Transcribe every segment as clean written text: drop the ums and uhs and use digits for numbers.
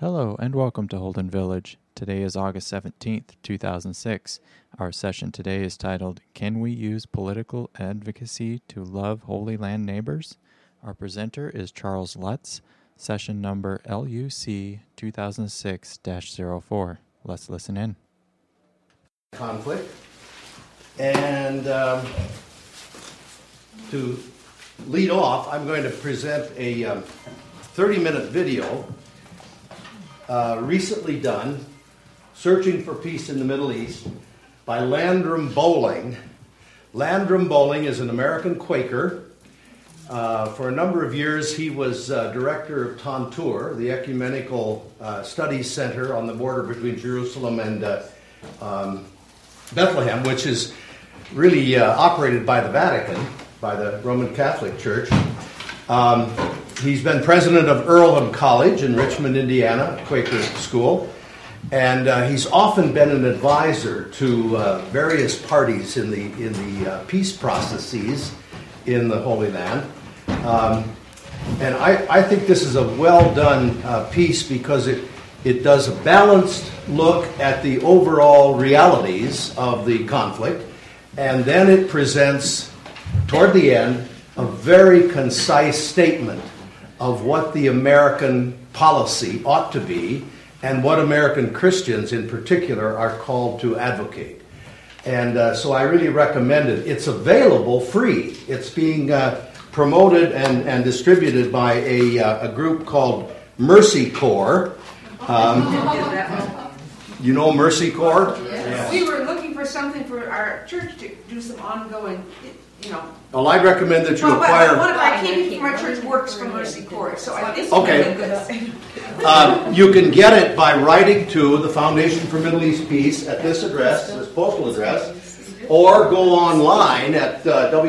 Hello and welcome to Holden Village. Today is August 17th, 2006. Our session today is titled, Can We Use Political Advocacy to Love Holy Land Neighbors? Our presenter is Charles Lutz, session number LUC 2006-04. Let's listen in. Conflict. And to lead off, I'm going to present a 30-minute video recently done, Searching for Peace in the Middle East, by Landrum Bowling. Landrum Bowling is an American Quaker. For a number of years, he was director of Tantur, the Ecumenical Studies Center on the border between Jerusalem and Bethlehem, which is really operated by the Vatican, by the Roman Catholic Church. He's been president of Earlham College in Richmond, Indiana, Quaker school, and he's often been an advisor to various parties in the peace processes in the Holy Land. And I think this is a well-done piece because it does a balanced look at the overall realities of the conflict, and then it presents, toward the end, a very concise statement of what the American policy ought to be and what American Christians in particular are called to advocate. And so I really recommend it. It's available free. It's being promoted and distributed by a group called Mercy Corps. You know Mercy Corps? Yes. We were looking for something for our church to do some ongoing, Well, I'd recommend that you acquire. One of our people from our church works for Mercy Corps, so I think okay. You can get it by writing to the Foundation for Middle East Peace at this address, this postal address, or go online at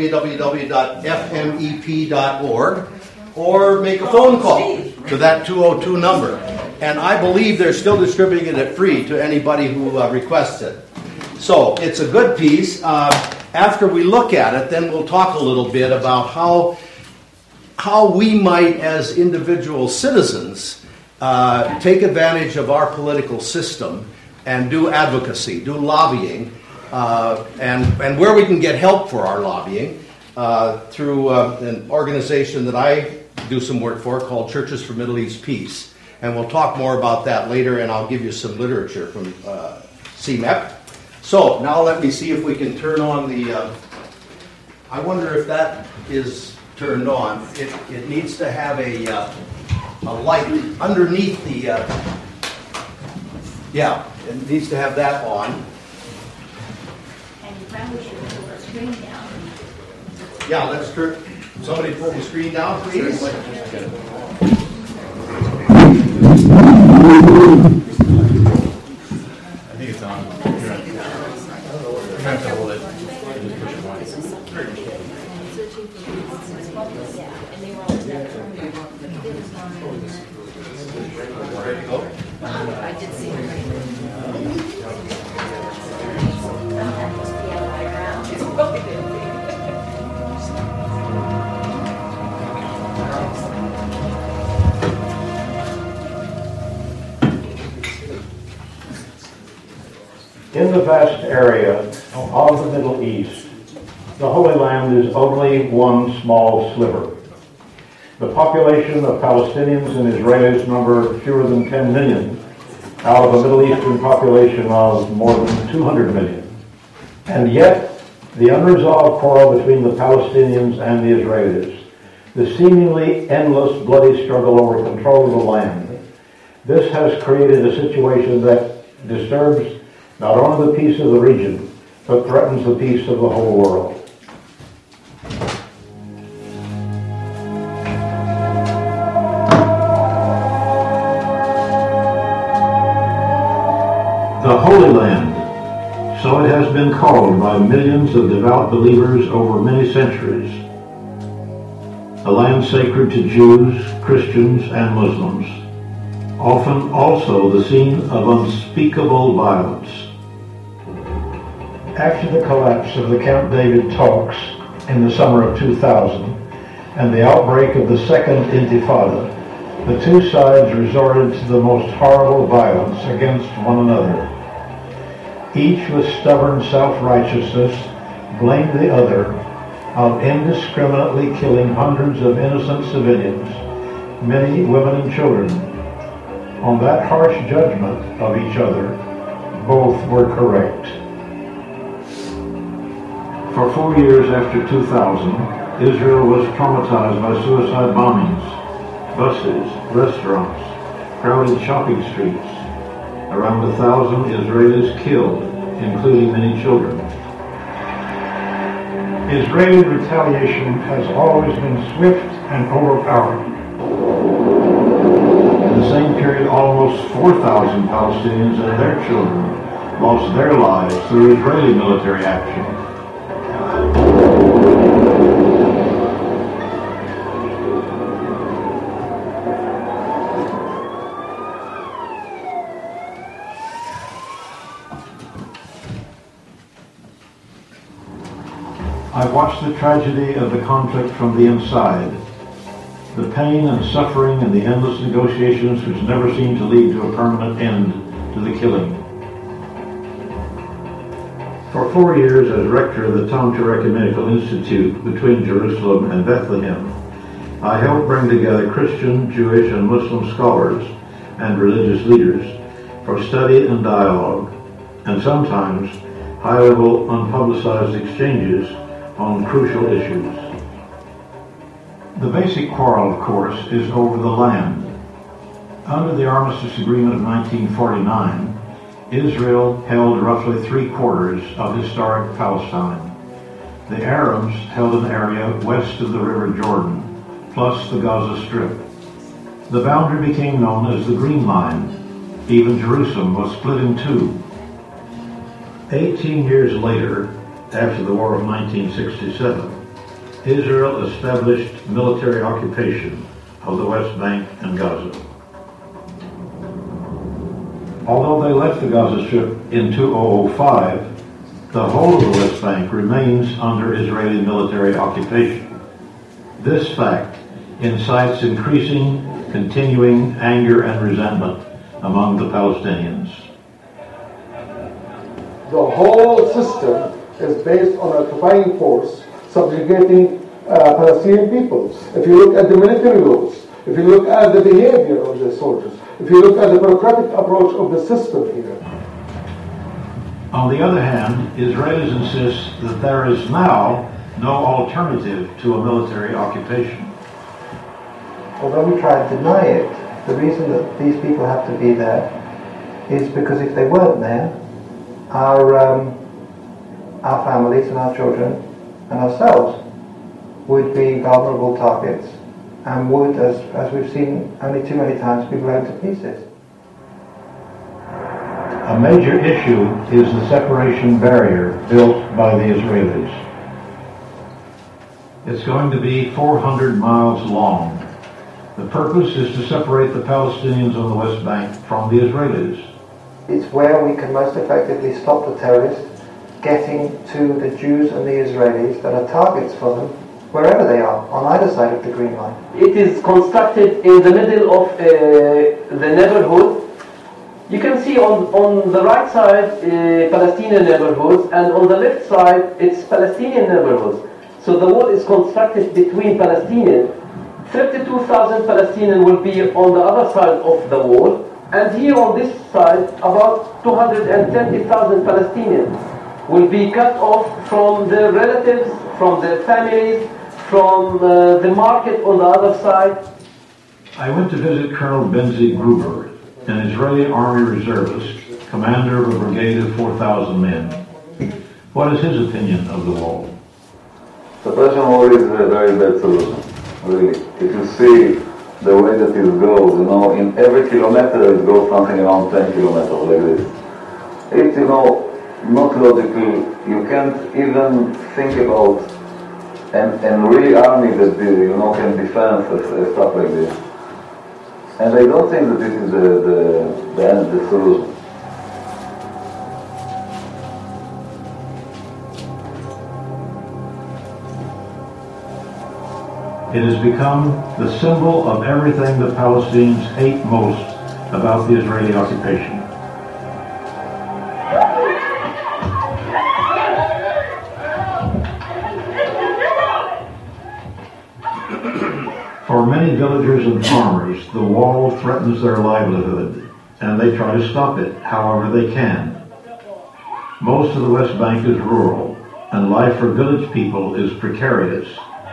www.fmep.org, or make a phone call to that 202 number. And I believe they're still distributing it free to anybody who requests it. So it's a good piece. After we look at it, then we'll talk a little bit about how we might, as individual citizens, take advantage of our political system and do advocacy, do lobbying, and where we can get help for our lobbying through an organization that I do some work for called Churches for Middle East Peace. And we'll talk more about that later, and I'll give you some literature from CMEP. So now let me see if we can turn on the, I wonder if that is turned on. It needs to have a light underneath the, yeah, it needs to have that on. And you probably should pull the screen down. Yeah, that's true. Somebody pull the screen down, please. I think it's on. You have to hold it and just push it once. Ready to go? I did see it. In the vast area of the Middle East, the Holy Land is only one small sliver. The population of Palestinians and Israelis number fewer than 10 million out of a Middle Eastern population of more than 200 million. And yet, the unresolved quarrel between the Palestinians and the Israelis, the seemingly endless bloody struggle over control of the land, this has created a situation that disturbs not only the peace of the region, but threatens the peace of the whole world. The Holy Land, so it has been called by millions of devout believers over many centuries, a land sacred to Jews, Christians, and Muslims, often also the scene of unspeakable violence. After the collapse of the Camp David talks in the summer of 2000 and the outbreak of the Second Intifada, The two sides resorted to the most horrible violence against one another. Each with stubborn self-righteousness blamed the other of indiscriminately killing hundreds of innocent civilians, many women and children. On that harsh judgment of each other, both were correct. For 4 years after 2000, Israel was traumatized by suicide bombings, buses, restaurants, crowded shopping streets. Around 1,000 Israelis killed, including many children. Israeli retaliation has always been swift and overpowering. In the same period, almost 4,000 Palestinians and their children lost their lives through Israeli military action. I've watched the tragedy of the conflict from the inside, the pain and suffering and the endless negotiations which never seem to lead to a permanent end to the killing. For 4 years as rector of the Tom-Tur Ecumenical Institute between Jerusalem and Bethlehem, I helped bring together Christian, Jewish, and Muslim scholars and religious leaders for study and dialogue, and sometimes high-level unpublicized exchanges on crucial issues. The basic quarrel, of course, is over the land. Under the Armistice Agreement of 1949, Israel held roughly 3/4 of historic Palestine. The Arabs held an area west of the River Jordan, plus the Gaza Strip. The boundary became known as the Green Line. Even Jerusalem was split in two. 18 years later, after the War of 1967, Israel established military occupation of the West Bank and Gaza. Although they left the Gaza Strip in 2005, the whole of the West Bank remains under Israeli military occupation. This fact incites increasing, continuing anger and resentment among the Palestinians. The whole system is based on occupying force subjugating Palestinian peoples. If you look at the military laws, if you look at the behavior of the soldiers, if you look at the bureaucratic approach of the system here. On the other hand, Israelis insist that there is now no alternative to a military occupation. Although we try to deny it, the reason that these people have to be there is because if they weren't there, our families and our children and ourselves would be vulnerable targets and would, as we've seen only too many times, be blown to pieces. A major issue is the separation barrier built by the Israelis. It's going to be 400 miles long. The purpose is to separate the Palestinians on the West Bank from the Israelis. It's where we can most effectively stop the terrorists getting to the Jews and the Israelis that are targets for them, wherever they are, on either side of the Green Line. It is constructed in the middle of the neighborhood. You can see on the right side Palestinian neighborhoods, and on the left side it's Palestinian neighborhoods. So the wall is constructed between Palestinians. 32,000 Palestinians will be on the other side of the wall, and here on this side about 220,000 Palestinians will be cut off from their relatives, from their families, from the market on the other side. I went to visit Colonel Benzi Gruber, an Israeli army reservist, commander of a brigade of 4,000 men. What is his opinion of the wall? Separation wall is a very bad solution, really. If you see the way that it goes, in every kilometer it goes something around 10 kilometers like this. It's, not logical. You can't even think about and really army that can defend stuff like this. And I don't think that this is the solution. It has become the symbol of everything the Palestinians hate most about the Israeli occupation. For many villagers and farmers, the wall threatens their livelihood, and they try to stop it however they can. Most of the West Bank is rural, and life for village people is precarious.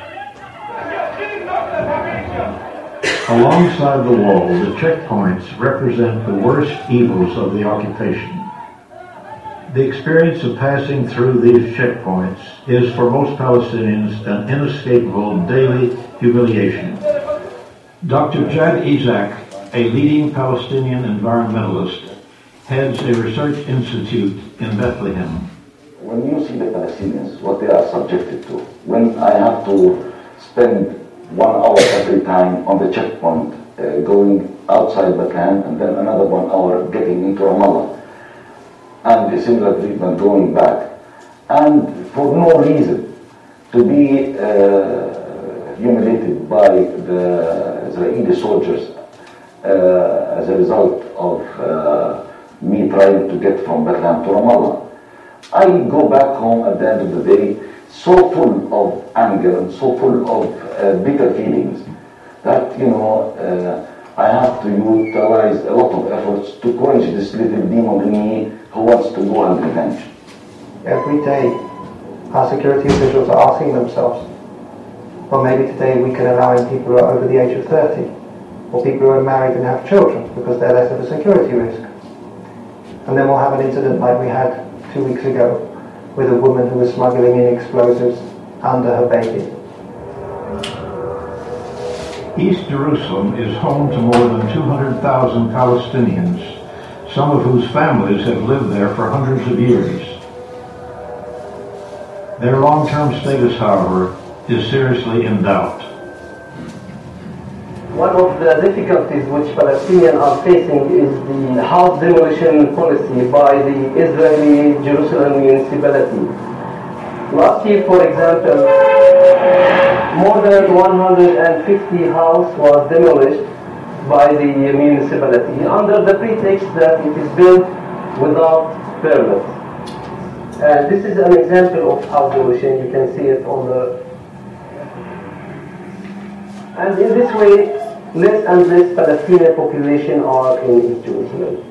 Alongside the wall, the checkpoints represent the worst evils of the occupation. The experience of passing through these checkpoints is for most Palestinians an inescapable daily humiliation. Dr. Jad Isaac, a leading Palestinian environmentalist, heads a research institute in Bethlehem. When you see the Palestinians, what they are subjected to, when I have to spend 1 hour every time on the checkpoint, going outside Bethlehem, and then another 1 hour getting into Ramallah, and a similar treatment going back, and for no reason to be humiliated by the Israeli soldiers as a result of me trying to get from Bethlehem to Ramallah. I go back home at the end of the day so full of anger and so full of bitter feelings that, I have to utilize a lot of efforts to quench this little demon in me who wants to go and revenge. Every day, our security officials are asking themselves, well, maybe today we can allow in people who are over the age of 30, or people who are married and have children, because they're less of a security risk. And then we'll have an incident like we had 2 weeks ago with a woman who was smuggling in explosives under her baby. East Jerusalem is home to more than 200,000 Palestinians, some of whose families have lived there for hundreds of years. Their long-term status, however, is seriously in doubt. One of the difficulties which Palestinians are facing is the house demolition policy by the Israeli Jerusalem municipality. Last year, for example, more than 150 houses was demolished by the municipality under the pretext that it is built without permit. This is an example of house demolition. You can see it on the... And in this way, less and less Palestinian population are in East Jerusalem.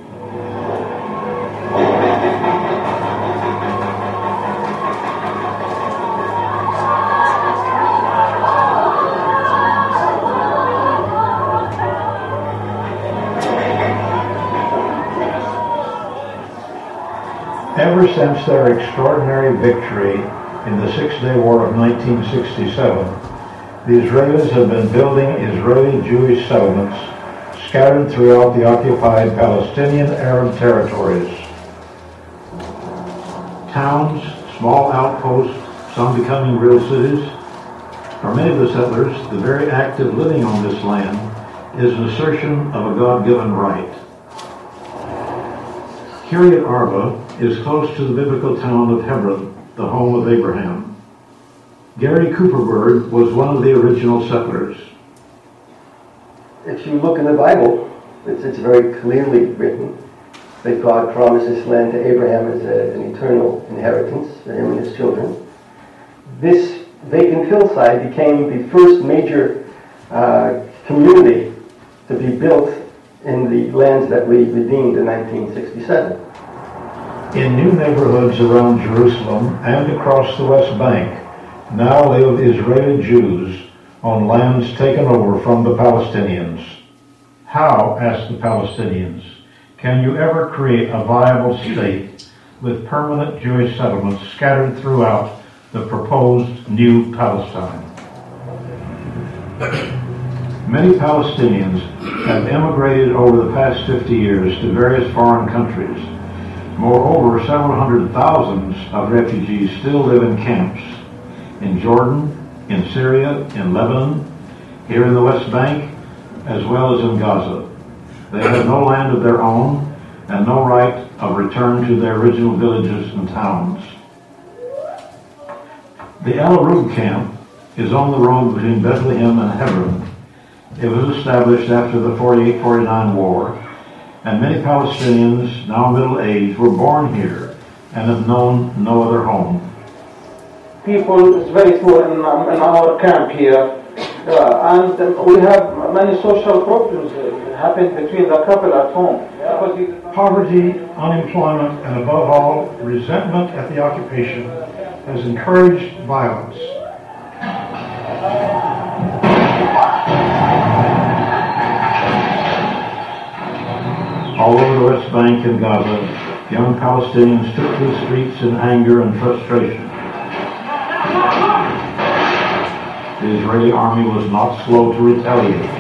Ever since their extraordinary victory in the Six-Day War of 1967, the Israelis have been building Israeli Jewish settlements scattered throughout the occupied Palestinian Arab territories. Towns, small outposts, some becoming real cities. For many of the settlers, the very act of living on this land is an assertion of a God-given right. Kiryat Arba is close to the biblical town of Hebron, the home of Abraham. Gary Cooperberg was one of the original settlers. If you look in the Bible, it's very clearly written that God promised this land to Abraham as an eternal inheritance for him and his children. This vacant hillside became the first major community to be built in the lands that we redeemed in 1967. In new neighborhoods around Jerusalem and across the West Bank, now live Israeli Jews on lands taken over from the Palestinians. How, ask the Palestinians, can you ever create a viable state with permanent Jewish settlements scattered throughout the proposed new Palestine? Many Palestinians have emigrated over the past 50 years to various foreign countries. Moreover, several hundred thousands of refugees still live in camps in Jordan, in Syria, in Lebanon, here in the West Bank, as well as in Gaza. They have no land of their own and no right of return to their original villages and towns. The El Arub camp is on the road between Bethlehem and Hebron. It was established after the 48-49 war, and many Palestinians, now middle-aged, were born here and have known no other home. People is very poor in our camp here, and we have many social problems happen between the couple at home. Poverty, unemployment, and above all, resentment at the occupation has encouraged violence. All over the West Bank and Gaza, young Palestinians took to the streets in anger and frustration. The Israeli army was not slow to retaliate.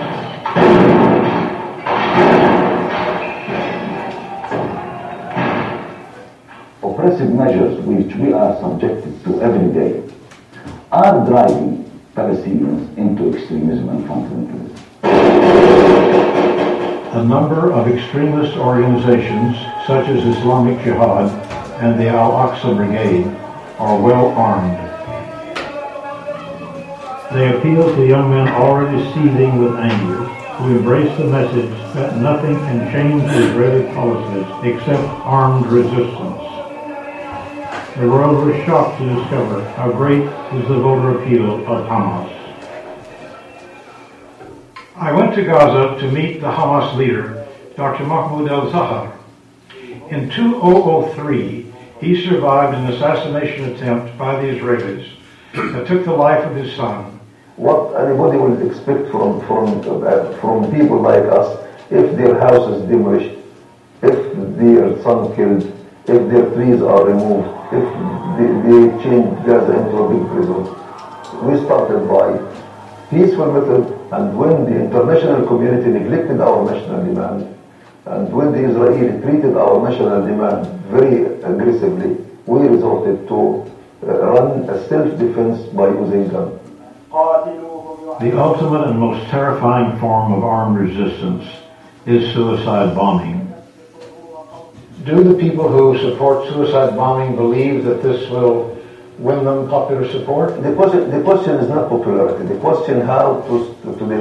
Oppressive measures which we are subjected to every day are driving Palestinians into extremism and fundamentalism. A number of extremist organizations, such as Islamic Jihad and the Al-Aqsa Brigade, are well armed. They appeal to young men already seething with anger, who embrace the message that nothing can change Israeli policies except armed resistance. The world was shocked to discover how great is the voter appeal of Hamas. I went to Gaza to meet the Hamas leader, Dr. Mahmoud al-Zahar. In 2003, he survived an assassination attempt by the Israelis that took the life of his son. What anybody would expect from people like us, if their house is demolished, if their son killed, if their trees are removed, if they change Gaza into a big prison. We started by peaceful method, and when the international community neglected our national demand, and when the Israelis treated our national demand very aggressively, we resorted to run a self-defense by using guns. The ultimate and most terrifying form of armed resistance is suicide bombing. Do the people who support suicide bombing believe that this will win them popular support? The question is not popularity. The question how to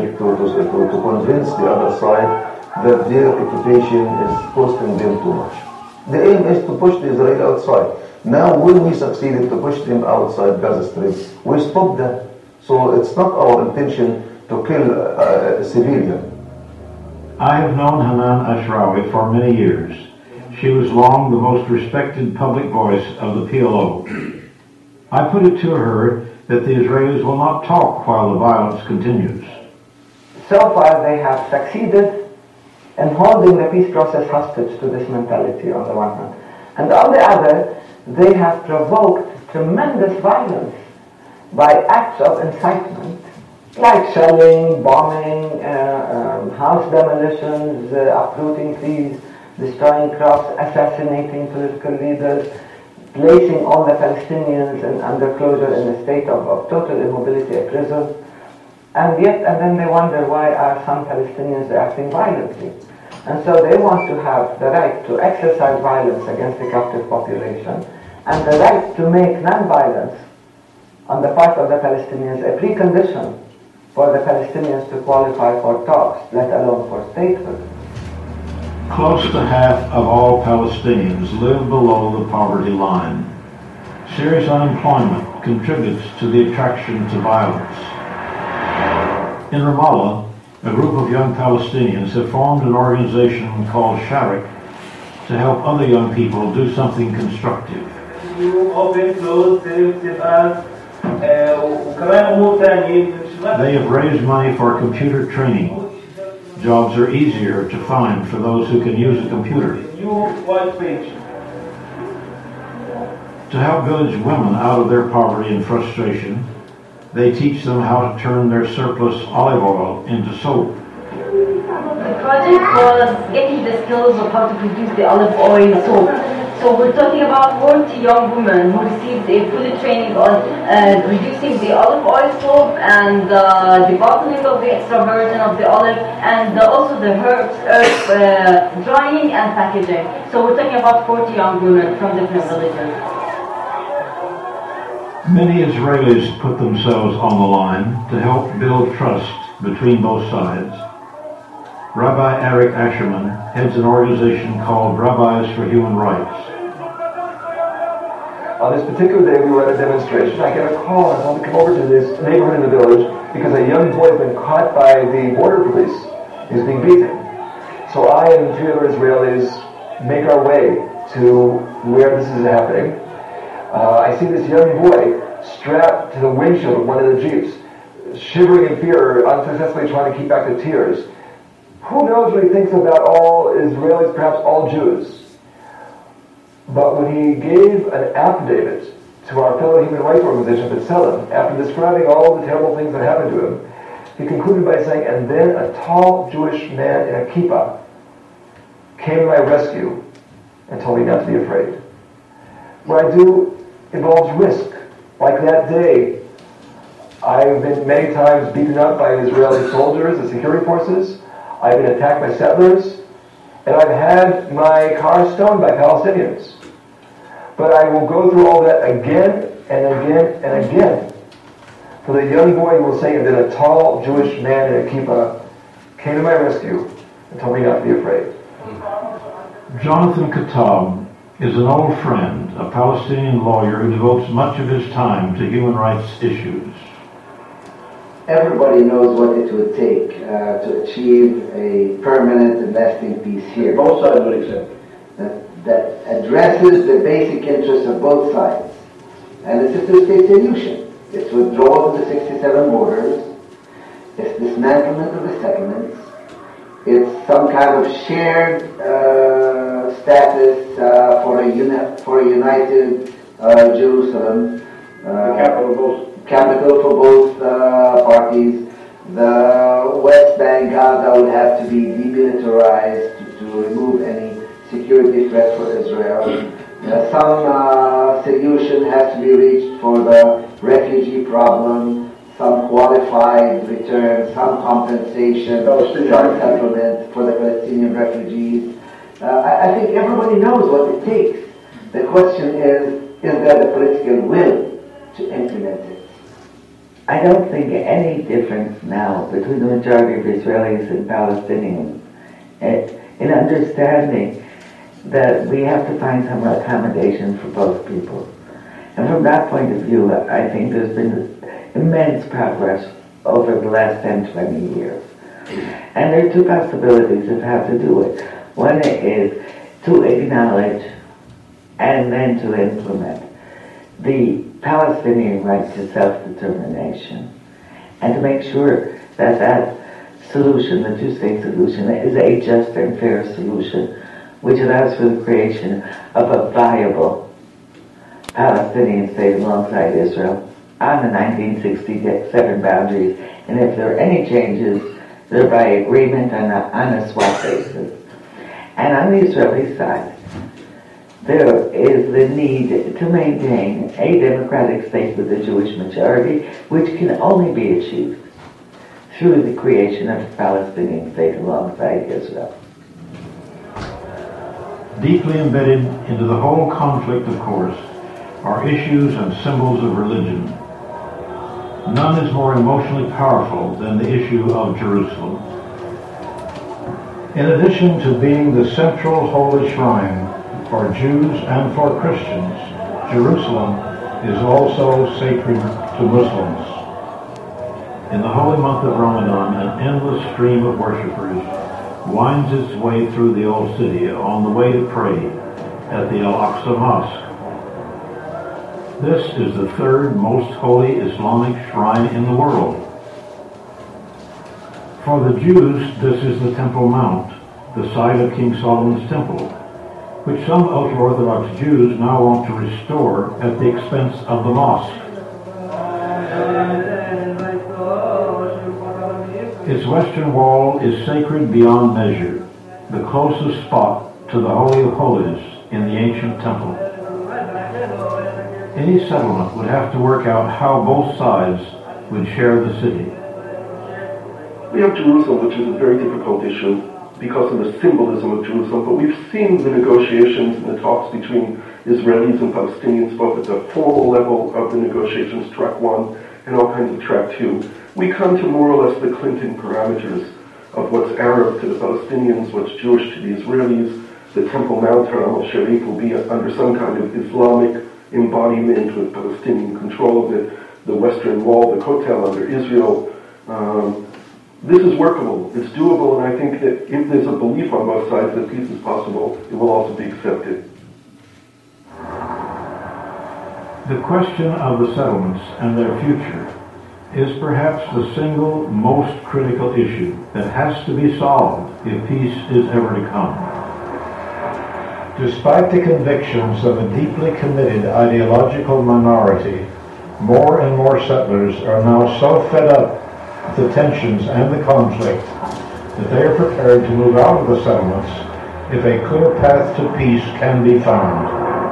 convince the other side that their occupation is costing them too much. The aim is to push the Israeli outside. Now, when we succeeded to push them outside Gaza Strip, we stopped that. So it's not our intention to kill a civilian. I have known Hanan Ashrawi for many years. She was long the most respected public voice of the PLO. I put it to her that the Israelis will not talk while the violence continues. So far they have succeeded in holding the peace process hostage to this mentality on the one hand. And on the other, they have provoked tremendous violence by acts of incitement, like shelling, bombing, house demolitions, uprooting trees, destroying crops, assassinating political leaders, placing all the Palestinians under closure in a state of total immobility, a prison. And then they wonder why are some Palestinians acting violently. And so they want to have the right to exercise violence against the captive population and the right to make non-violence on the part of the Palestinians a precondition for the Palestinians to qualify for talks, let alone for statehood. Close to half of all Palestinians live below the poverty line. Serious unemployment contributes to the attraction to violence. In Ramallah, a group of young Palestinians have formed an organization called Sharik to help other young people do something constructive. They have raised money for computer training. Jobs are easier to find for those who can use a computer. To help village women out of their poverty and frustration, they teach them how to turn their surplus olive oil into soap. The project was getting the skills of how to produce the olive oil soap. So we're talking about 40 young women who received a full training on reducing the olive oil soap and the bottling of the extra virgin of the olive and also the herbs drying and packaging. So we're talking about 40 young women from different villages. Many Israelis put themselves on the line to help build trust between both sides. Rabbi Eric Asherman heads an organization called Rabbis for Human Rights. On this particular day, we were at a demonstration. I get a call and I want to come over to this neighborhood in the village because a young boy has been caught by the border police. He's being beaten. So I and 3 other Israelis make our way to where this is happening. I see this young boy strapped to the windshield of one of the Jeeps, shivering in fear, unsuccessfully trying to keep back the tears. Who knows what he thinks about all Israelis, perhaps all Jews? But when he gave an affidavit to our fellow human rights organization, B'Tselem, after describing all the terrible things that happened to him, he concluded by saying, and then a tall Jewish man in a kippah came to my rescue and told me not to be afraid. What I do involves risk. Like that day, I've been many times beaten up by Israeli soldiers and security forces. I've been attacked by settlers. And I've had my car stoned by Palestinians. But I will go through all that again and again and again. For the young boy will say, and then a tall Jewish man in a kippah came to my rescue and told me not to be afraid. Jonathan Katab is an old friend, a Palestinian lawyer who devotes much of his time to human rights issues. Everybody knows what it would take to achieve a permanent and lasting peace here. Both sides would accept. That addresses the basic interests of both sides. And it's a two-state solution. It's withdrawal of the 67 borders. It's dismantlement of the settlements. It's some kind of shared status for a united Jerusalem. Capital for both parties. The West Bank, Gaza would have to be demilitarized to remove any security threat for Israel. Some solution has to be reached for the refugee problem, some qualified return, some compensation, some settlement for the Palestinian refugees. I think everybody knows what it takes. The question is there the political will to implement it? I don't think any difference now between the majority of Israelis and Palestinians in understanding that we have to find some accommodation for both people. And from that point of view, I think there's been immense progress over the last 10, 20 years. And there are two possibilities of how to do it. One is to acknowledge and then to implement the Palestinian right to self-determination, and to make sure that that solution, the two-state solution, is a just and fair solution, which allows for the creation of a viable Palestinian state alongside Israel on the 1967 boundaries, and if there are any changes, they're by agreement on a swap basis. And on the Israeli side, there is the need to maintain a democratic state with a Jewish majority, which can only be achieved through the creation of a Palestinian state alongside Israel. Deeply embedded into the whole conflict, of course, are issues and symbols of religion. None is more emotionally powerful than the issue of Jerusalem. In addition to being the central holy shrine for Jews and for Christians, Jerusalem is also sacred to Muslims. In the holy month of Ramadan, an endless stream of worshippers winds its way through the old city on the way to pray at the Al-Aqsa Mosque. This is the third most holy Islamic shrine in the world. For the Jews, this is the Temple Mount, the site of King Solomon's temple, which some ultra-Orthodox Jews now want to restore at the expense of the mosque. Its western wall is sacred beyond measure, the closest spot to the Holy of Holies in the ancient temple. Any settlement would have to work out how both sides would share the city. We have Jerusalem, which is a very difficult issue. because of the symbolism of Jerusalem, but we've seen the negotiations and the talks between Israelis and Palestinians, both at the formal level of the negotiations, track 1, and all kinds of track 2. We come to more or less the Clinton parameters of what's Arab to the Palestinians, what's Jewish to the Israelis. The Temple Mount, Haram al-Sharif, will be under some kind of Islamic embodiment with Palestinian control of it. The Western Wall, the Kotel under Israel. This is workable, it's doable, and I think that if there's a belief on both sides that peace is possible, it will also be accepted. The question of the settlements and their future is perhaps the single most critical issue that has to be solved if peace is ever to come. Despite the convictions of a deeply committed ideological minority, more and more settlers are now so fed up with the tensions and the conflict that they are prepared to move out of the settlements if a clear path to peace can be found.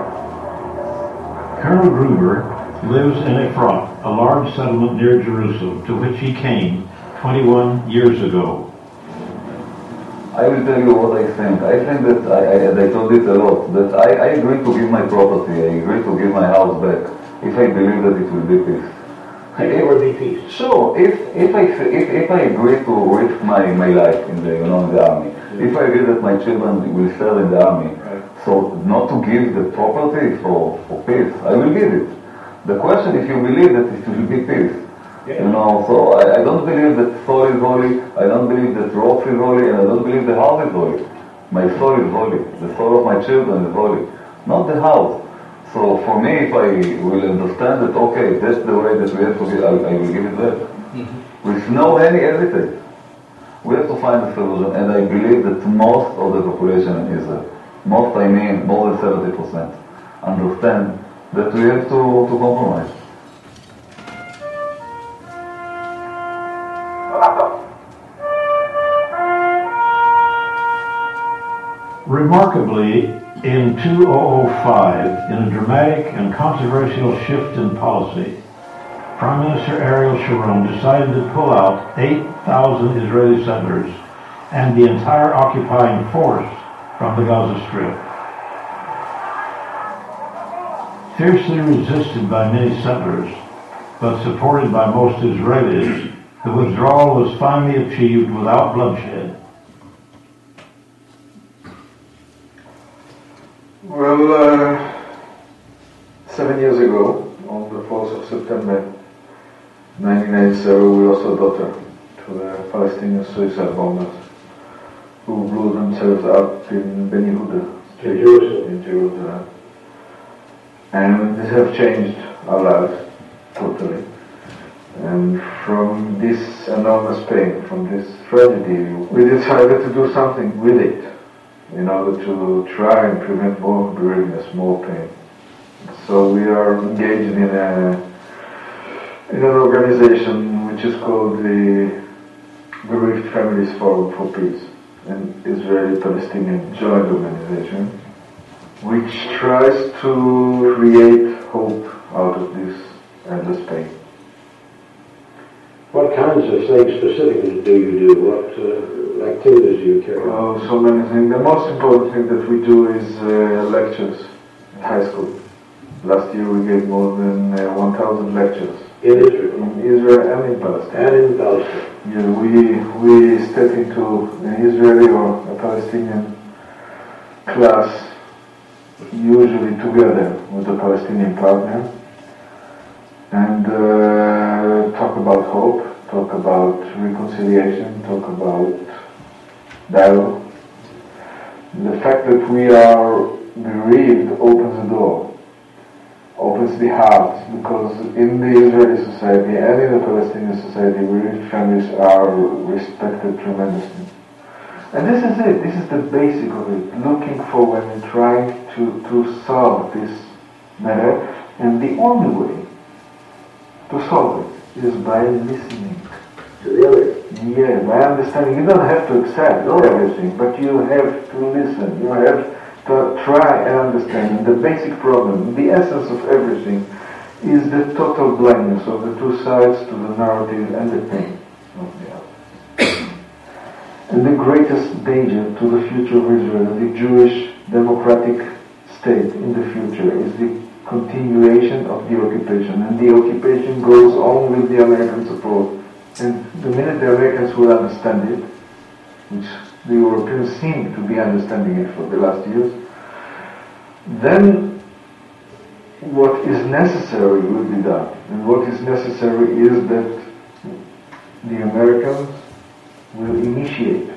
Colonel Gruber lives in Efrat, a large settlement near Jerusalem, to which he came 21 years ago. I will tell you what I think. I think that I told it a lot, that I agree to give my property, I agree to give my house back, if I believe that it will be peace. It will be peace. Sure, if I agree to risk my life in the army, if I agree that my children will serve in the army, so not to give the property for peace, I will give it. The question, if you believe that it will be peace, so I don't believe that soul is holy, I don't believe that rocks is holy, and I don't believe the house is holy. My soul is holy, the soul of my children is holy, not the house. So for me, if I will understand that, okay, that's the way that we have to give, I will give it back. With no any hesitation. We have to find a solution, and I believe that most of the population in Israel, most I mean more than 70%, understand that we have to compromise. Remarkably, in 2005, in a dramatic and controversial shift in policy, Prime Minister Ariel Sharon decided to pull out 8,000 Israeli settlers and the entire occupying force from the Gaza Strip. Fiercely resisted by many settlers, but supported by most Israelis, the withdrawal was finally achieved without bloodshed. Well, 7 years ago, on the 4th of September 1997, we lost a daughter to the Palestinian suicide bombers who blew themselves up in Ben Yehuda, in Jerusalem. And this has changed our lives totally. And from this enormous pain, from this tragedy, we decided to do something with it in order to try and prevent more bereavement, more pain. So we are engaged in an organization which is called the Bereaved Families Forum for Peace, an Israeli-Palestinian joint organization, which tries to create hope out of this endless pain. What kinds of things specifically do you do? What activities do you carry out? Oh, so many things. The most important thing that we do is lectures in high school. Last year we gave more than 1,000 lectures. In Israel? In Israel and in Palestine. And in Palestine. Yeah, we step into an Israeli or a Palestinian class, usually together with a Palestinian partner, and talk about hope, talk about reconciliation, talk about dialogue. The fact that we are bereaved opens the door, opens the heart, because in the Israeli society and in the Palestinian society, bereaved families are respected tremendously. And this is it, this is the basic of it, looking forward and trying to solve this matter, and the only way to solve it is by listening to the other. Yeah, by understanding. You don't have to accept everything, but you have to listen. You have to try and understand. The basic problem, the essence of everything, is the total blindness of the two sides to the narrative and the pain of the other. And the greatest danger to the future of Israel, the Jewish democratic state in the future, is the continuation of the occupation. And the occupation goes on with the American support. And the minute the Americans will understand it, which the Europeans seem to be understanding it for the last years, then what is necessary will be done. And what is necessary is that the Americans will initiate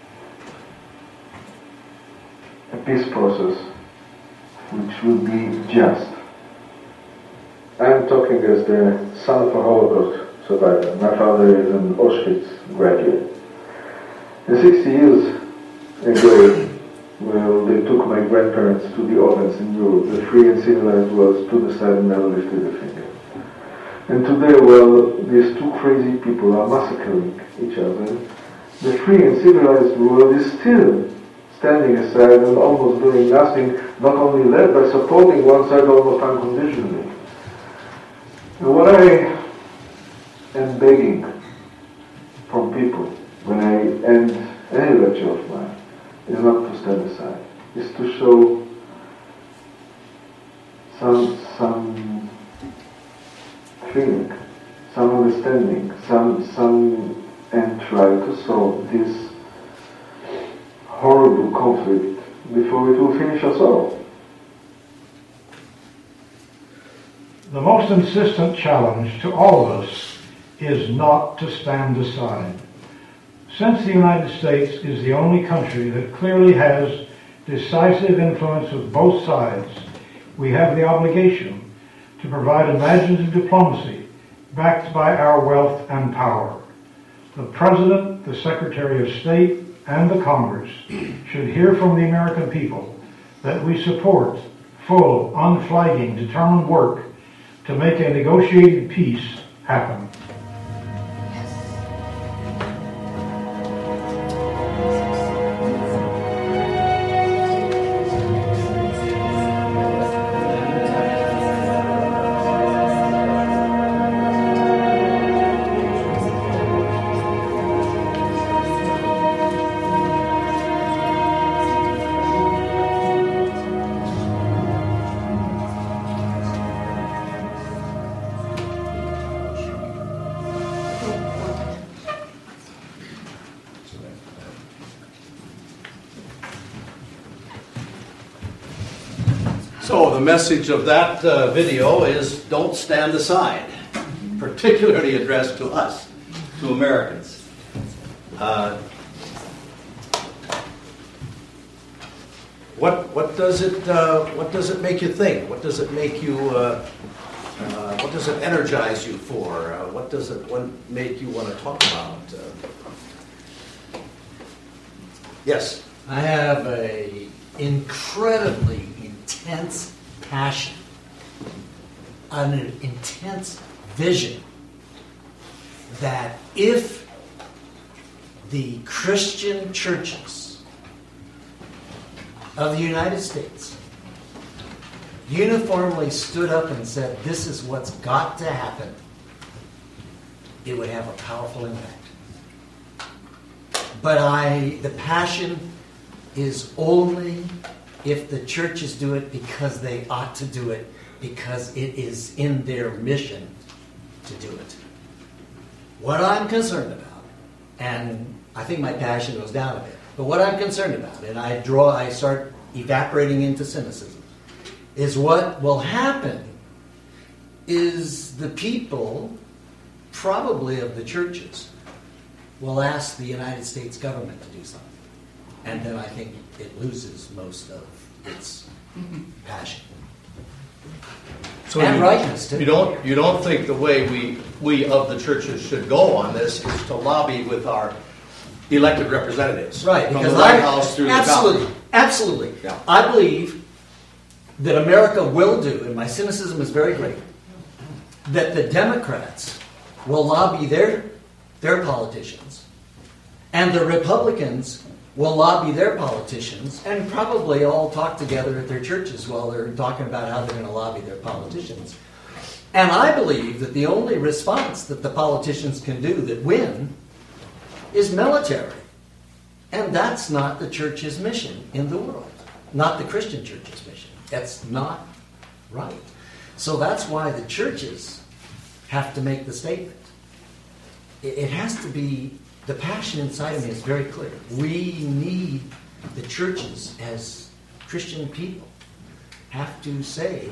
a peace process which will be just. I'm talking as the son of a Holocaust survivor. My father is an Auschwitz graduate. And 60 years ago, well, they took my grandparents to the ovens in Europe. The free and civilized world stood aside and never lifted a finger. And today, well, these two crazy people are massacring each other. The free and civilized world is still standing aside and almost doing nothing, not only led by supporting one side almost unconditionally. And what I am begging from people when I end any lecture of mine is not to stand aside, is to show some feeling, some understanding, and try to solve this horrible conflict before it will finish us all. The most insistent challenge to all of us is not to stand aside. Since the United States is the only country that clearly has decisive influence with both sides, we have the obligation to provide imaginative diplomacy backed by our wealth and power. The President, the Secretary of State, and the Congress should hear from the American people that we support full, unflagging, determined work to make a negotiated peace happen. So the message of that video is don't stand aside, particularly addressed to us, to Americans. What does it make you think? What does it make you? What does it energize you for? What does it make you want to talk about? Yes. I have a incredibly intense passion, an intense vision that if the Christian churches of the United States uniformly stood up and said, this is what's got to happen, it would have a powerful impact. But the passion is only if the churches do it because they ought to do it, because it is in their mission to do it. What I'm concerned about, and I think my passion goes down a bit, but what I'm concerned about, and I start evaporating into cynicism, is what will happen is the people, probably of the churches, will ask the United States government to do something. And then I think it loses most of its passion. So and rightness too. You don't think the way we of the churches should go on this is to lobby with our elected representatives, right? From Because the White House through the absolutely. Yeah. I believe that America will do, and my cynicism is very great, that the Democrats will lobby their politicians, and the Republicans will lobby their politicians, and probably all talk together at their churches while they're talking about how they're going to lobby their politicians. And I believe that the only response that the politicians can do that win is military. And that's not the church's mission in the world. Not the Christian church's mission. That's not right. So that's why the churches have to make the statement. It has to be, the passion inside of me is very clear. We need the churches as Christian people have to say,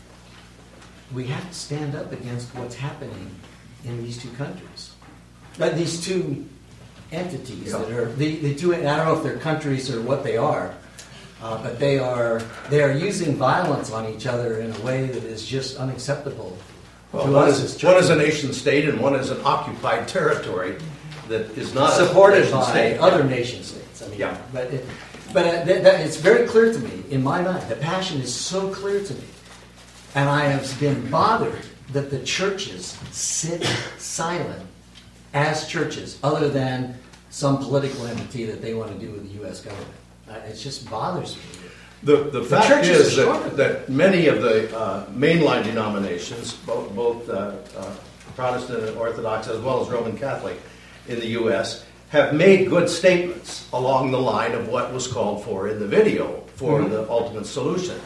we have to stand up against what's happening in these two countries. But these two entities that are, the two, I don't know if they're countries or what they are, but they are using violence on each other in a way that is just unacceptable. Well, one is a nation state and one is an occupied territory that is not supported by other nation states. I mean, yeah. But it's very clear to me, in my mind, the passion is so clear to me. And I have been bothered that the churches sit silent as churches, other than some political entity that they want to do with the U.S. government. It just bothers me. The fact is that many of the mainline denominations, both Protestant and Orthodox as well as Roman Catholic in the U.S., have made good statements along the line of what was called for in the video for the ultimate solution.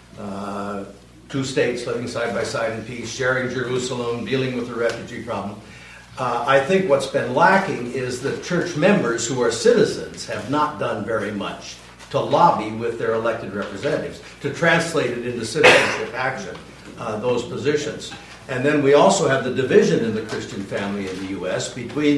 Two states living side by side in peace, sharing Jerusalem, dealing with the refugee problem. I think what's been lacking is that church members who are citizens have not done very much to lobby with their elected representatives, to translate it into citizenship action, those positions. And then we also have the division in the Christian family in the U.S. between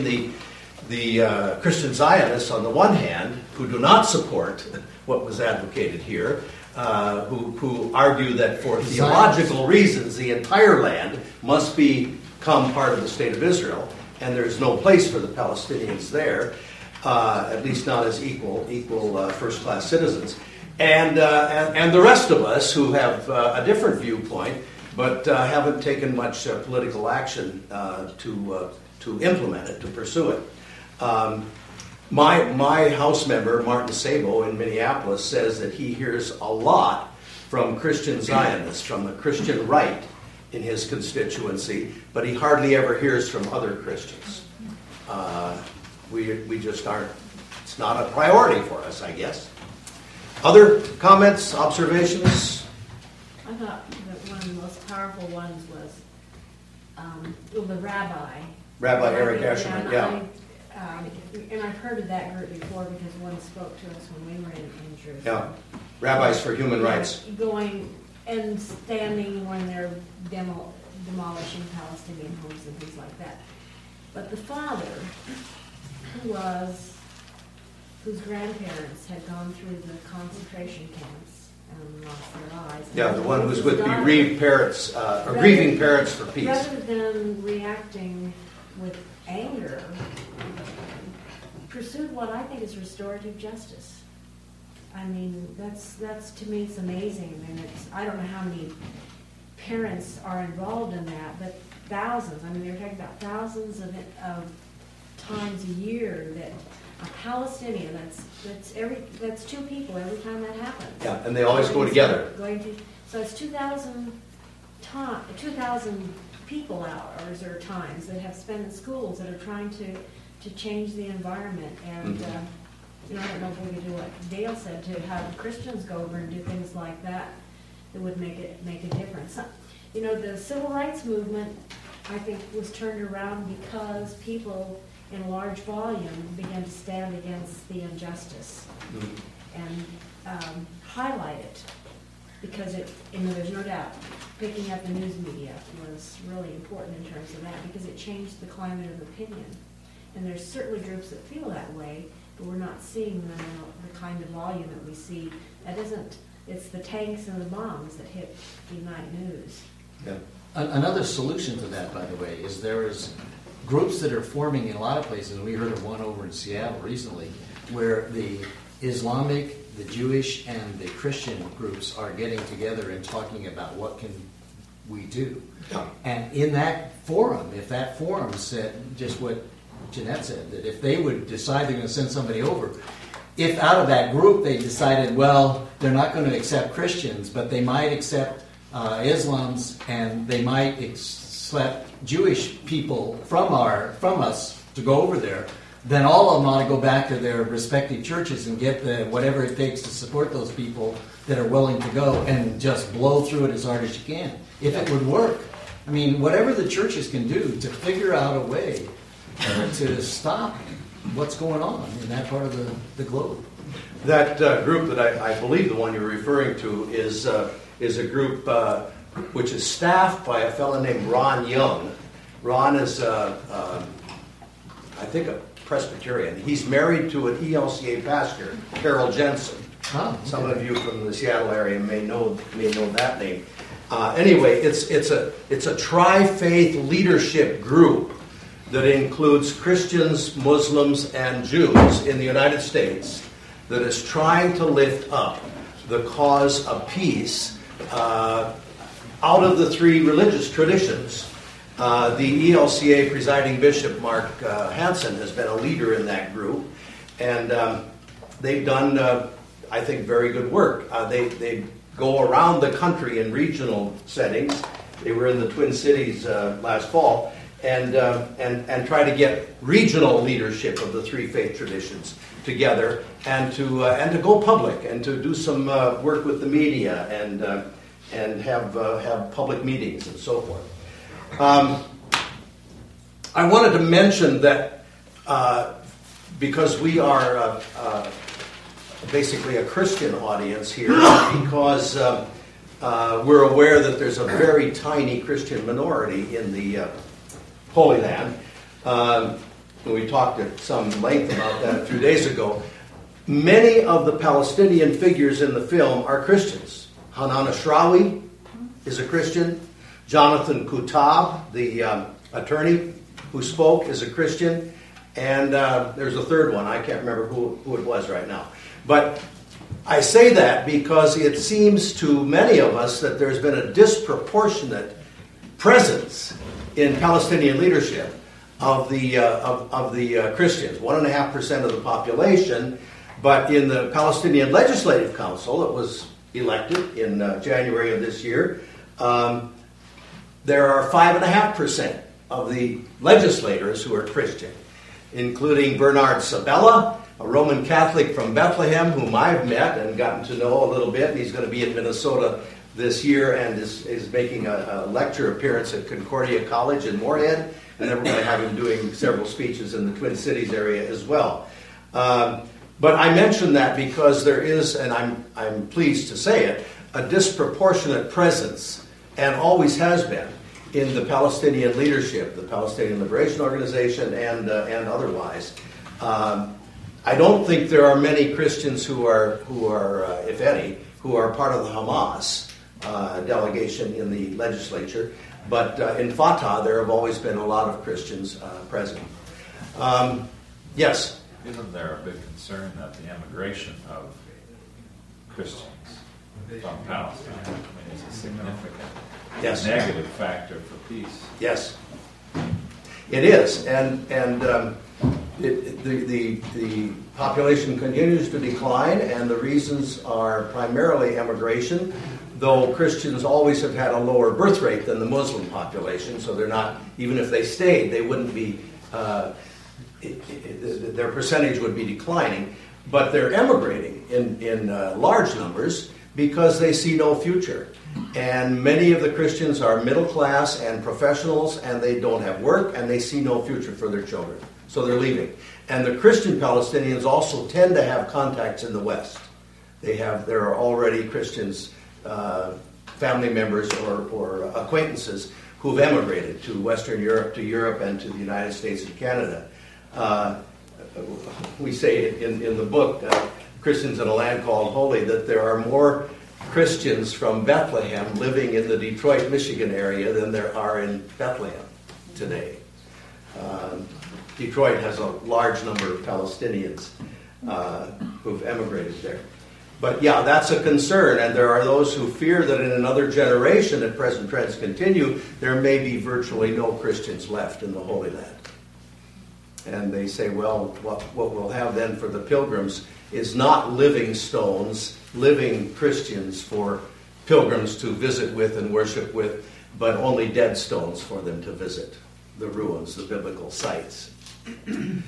the Christian Zionists on the one hand, who do not support what was advocated here, who argue that for theological reasons the entire land must become part of the state of Israel, and there's no place for the Palestinians there, at least not as equal first-class citizens. And the rest of us who have a different viewpoint, but haven't taken much political action to implement it, to pursue it. My House member, Martin Sabo in Minneapolis, says that he hears a lot from Christian Zionists, from the Christian right in his constituency, but he hardly ever hears from other Christians. We just aren't, it's not a priority for us, I guess. Other comments, observations? I thought that one of the most powerful ones was the rabbi. Rabbi Eric Asherman, yeah. And I've heard of that group before because one spoke to us when we were in Jerusalem. Yeah, Rabbis for Human Rights. Going and standing when they're demolishing Palestinian homes and things like that. But the father, whose grandparents had gone through the concentration camps and lost their lives. Yeah, the one who's with bereaved parents, grieving parents for peace. Rather than reacting with anger, pursued what I think is restorative justice. I mean, that's to me, it's amazing. I mean, I don't know how many parents are involved in that, but thousands. I mean, they're talking about thousands of times a year that a Palestinian, that's two people every time that happens. Yeah, and they always go together. So it's 2,000 people hours or times that have spent in schools that are trying to change the environment. And I don't know if we could do what Dale said, to have Christians go over and do things like that would make a difference. The civil rights movement, I think, was turned around because people in large volume began to stand against the injustice and highlight it, because there's no doubt picking up the news media was really important in terms of that, because it changed the climate of opinion. And there's certainly groups that feel that way, but we're not seeing them in the kind of volume that we see. It's the tanks and the bombs that hit the night news. Yeah. Another solution to that, by the way, is there is groups that are forming in a lot of places, and we heard of one over in Seattle recently, where the Islamic, the Jewish, and the Christian groups are getting together and talking about what can we do. Yeah. And in that forum, if that forum said just what Jeanette said, that if they would decide they're going to send somebody over, if out of that group they decided, well, they're not going to accept Christians, but they might accept Islams, and they might accept Jewish people from us to go over there, then all of them ought to go back to their respective churches and get whatever it takes to support those people that are willing to go and just blow through it as hard as you can. If it would work. I mean, whatever the churches can do to figure out a way to stop what's going on in that part of the globe. That group that I believe the one you're referring to is a group which is staffed by a fellow named Ron Young. Ron is, I think, a Presbyterian. He's married to an ELCA pastor, Carol Jensen. Oh, okay. Some of you from the Seattle area may know that name. Anyway, it's a tri-faith leadership group that includes Christians, Muslims, and Jews in the United States that is trying to lift up the cause of peace out of the three religious traditions. The ELCA presiding bishop, Mark Hansen, has been a leader in that group, and they've done, I think, very good work. They go around the country in regional settings. They were in the Twin Cities last fall, and try to get regional leadership of the three faith traditions together, and to go public, and to do some work with the media, and have public meetings and so forth. I wanted to mention that because we are basically a Christian audience here, because we're aware that there's a very tiny Christian minority in the Holy Land. We talked at some length about that a few days ago. Many of the Palestinian figures in the film are Christians. Hanan Ashrawi is a Christian. Jonathan Kutab, the attorney who spoke, is a Christian. And there's a third one. I can't remember who it was right now. But I say that because it seems to many of us that there's been a disproportionate presence in Palestinian leadership of the Christians, 1.5% of the population. But in the Palestinian Legislative Council, it was elected in January of this year, there are 5.5% of the legislators who are Christian, including Bernard Sabella, a Roman Catholic from Bethlehem, whom I've met and gotten to know a little bit. He's going to be in Minnesota this year and is making a lecture appearance at Concordia College in Moorhead, and then we're going to have him doing several speeches in the Twin Cities area as well. But I mention that because there is, and I'm pleased to say it, a disproportionate presence, and always has been, in the Palestinian leadership, the Palestinian Liberation Organization, and otherwise. I don't think there are many Christians who are, if any, who are part of the Hamas delegation in the legislature. But in Fatah, there have always been a lot of Christians present. Yes? Isn't there a big concern that the immigration of Christians from Palestine is a significant negative factor for peace? Yes, it is, and the population continues to decline, and the reasons are primarily immigration. Though Christians always have had a lower birth rate than the Muslim population, so they're not, even if they stayed, they wouldn't be, their percentage would be declining. But they're emigrating in large numbers because they see no future. And many of the Christians are middle class and professionals, and they don't have work, and they see no future for their children. So they're leaving. And the Christian Palestinians also tend to have contacts in the West. There are already Christians, family members or acquaintances who've emigrated to Western Europe, and to the United States and Canada. We say in the book, Christians in a Land Called Holy, that there are more Christians from Bethlehem living in the Detroit, Michigan area than there are in Bethlehem today. Detroit has a large number of Palestinians who've emigrated there. But yeah, that's a concern, and there are those who fear that in another generation, if present trends continue, there may be virtually no Christians left in the Holy Land. And they say, well, what we'll have then for the pilgrims is not living stones, living Christians for pilgrims to visit with and worship with, but only dead stones for them to visit, the ruins, the biblical sites.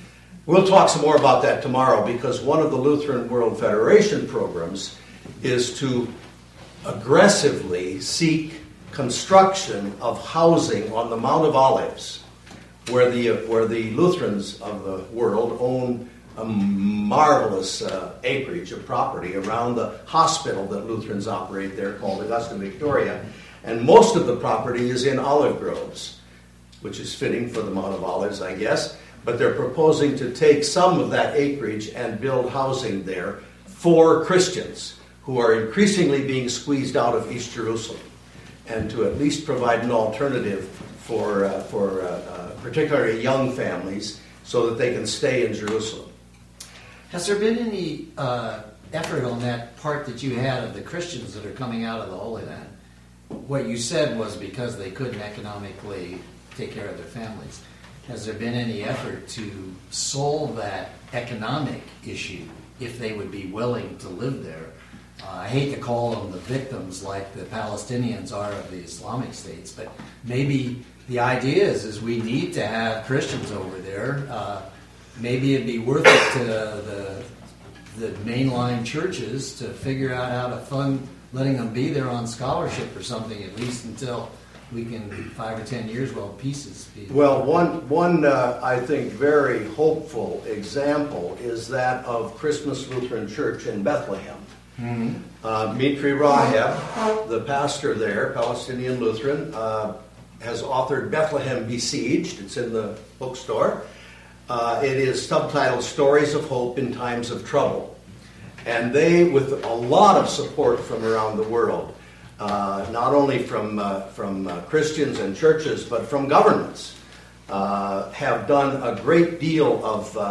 We'll talk some more about that tomorrow, because one of the Lutheran World Federation programs is to aggressively seek construction of housing on the Mount of Olives, where the Lutherans of the world own a marvelous acreage of property around the hospital that Lutherans operate there called Augusta Victoria. And most of the property is in olive groves, which is fitting for the Mount of Olives, I guess. But they're proposing to take some of that acreage and build housing there for Christians who are increasingly being squeezed out of East Jerusalem, and to at least provide an alternative for particularly young families so that they can stay in Jerusalem. Has there been any effort on that part that you had of the Christians that are coming out of the Holy Land? What you said was because they couldn't economically take care of their families. Has there been any effort to solve that economic issue if they would be willing to live there? I hate to call them the victims like the Palestinians are of the Islamic states, but maybe the idea is we need to have Christians over there. Maybe it'd be worth it to the mainline churches to figure out how to fund letting them be there on scholarship or something, at least until we can, 5 or 10 years, while peace is peace. Well, one I think very hopeful example is that of Christmas Lutheran Church in Bethlehem. Mm-hmm. Mitri Raheb, the pastor there, Palestinian Lutheran, has authored Bethlehem Besieged. It's in the bookstore. It is subtitled Stories of Hope in Times of Trouble. And they, with a lot of support from around the world, not only from Christians and churches, but from governments, have done a great deal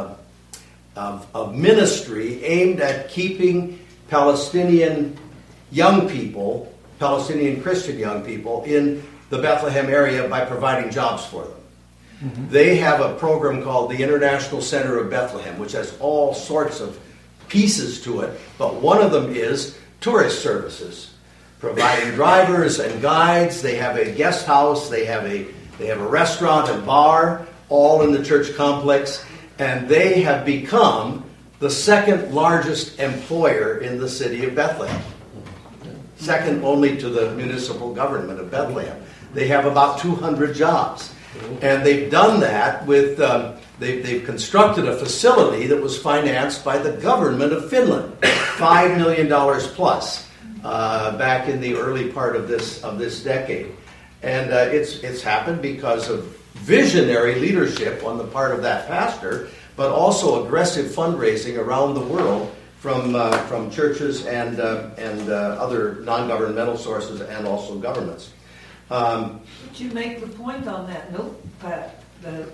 of ministry aimed at keeping Palestinian young people, Palestinian Christian young people, in the Bethlehem area by providing jobs for them. Mm-hmm. They have a program called the International Center of Bethlehem, which has all sorts of pieces to it, but one of them is tourist services, providing drivers and guides. They have a guest house, they have a restaurant and bar, all in the church complex, and they have become the second largest employer in the city of Bethlehem, second only to the municipal government of Bethlehem. They have about 200 jobs, and they've done that with they've constructed a facility that was financed by the government of Finland, $5 million plus, back in the early part of this decade. And it's happened because of visionary leadership on the part of that pastor, but also aggressive fundraising around the world from churches and other non-governmental sources and also governments. But you make the point on that note, Pat, that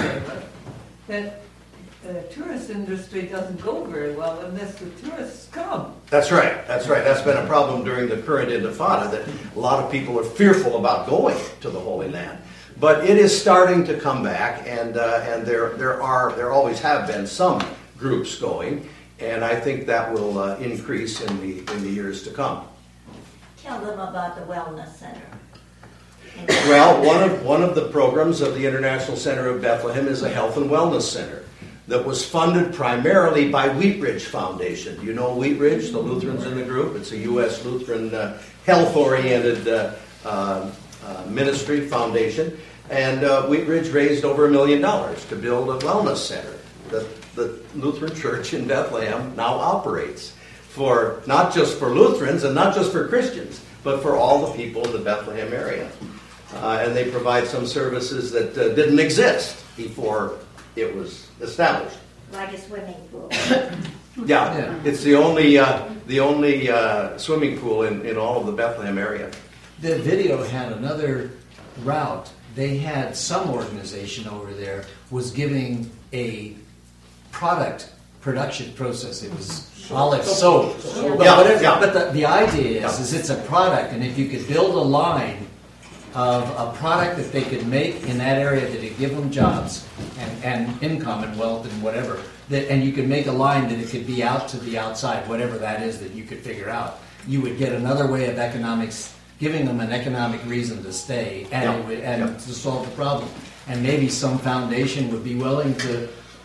the tourist industry doesn't go very well unless the tourists come. That's right. That's been a problem during the current Intifada, that a lot of people are fearful about going to the Holy Land. But it is starting to come back, and there always have been some groups going, and I think that will increase in the years to come. Tell them about the Wellness Center. Well, one of the programs of the International Center of Bethlehem is a health and wellness center that was funded primarily by Wheat Ridge Foundation. You know Wheat Ridge, the Lutherans in the group? It's a U.S. Lutheran health-oriented ministry foundation. And Wheat Ridge raised over $1 million to build a wellness center that the Lutheran Church in Bethlehem now operates, for not just for Lutherans and not just for Christians, but for all the people in the Bethlehem area. And they provide some services that didn't exist before it was established. Like a swimming pool. Yeah, it's the only swimming pool in all of the Bethlehem area. The video had another route. They had some organization over there was giving a product production process. It was olive soap. But the idea is it's a product, and if you could build a line of a product that they could make in that area that would give them jobs and income and wealth and whatever, and you could make a line that it could be out to the outside, whatever that is that you could figure out, you would get another way of economics, giving them an economic reason to stay and to solve the problem. And maybe some foundation would be willing to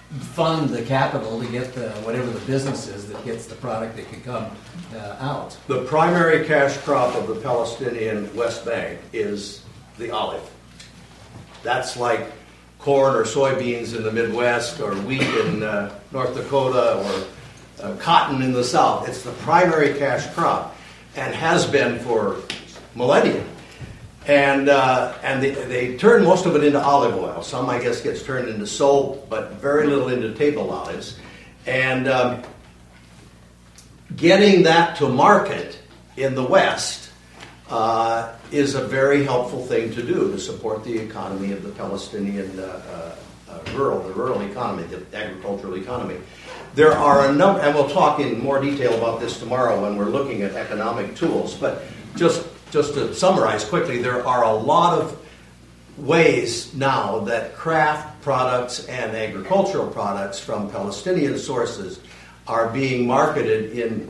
fund the capital to get whatever the business is that gets the product that can come out. The primary cash crop of the Palestinian West Bank is the olive. That's like corn or soybeans in the Midwest, or wheat in North Dakota, or cotton in the South. It's the primary cash crop, and has been for millennia. And they turn most of it into olive oil. Some, I guess, gets turned into soap, but very little into table olives. And getting that to market in the West is a very helpful thing to do to support the economy of the Palestinian rural economy, the agricultural economy. There are a number, and we'll talk in more detail about this tomorrow when we're looking at economic tools, but just to summarize quickly, there are a lot of ways now that craft products and agricultural products from Palestinian sources are being marketed in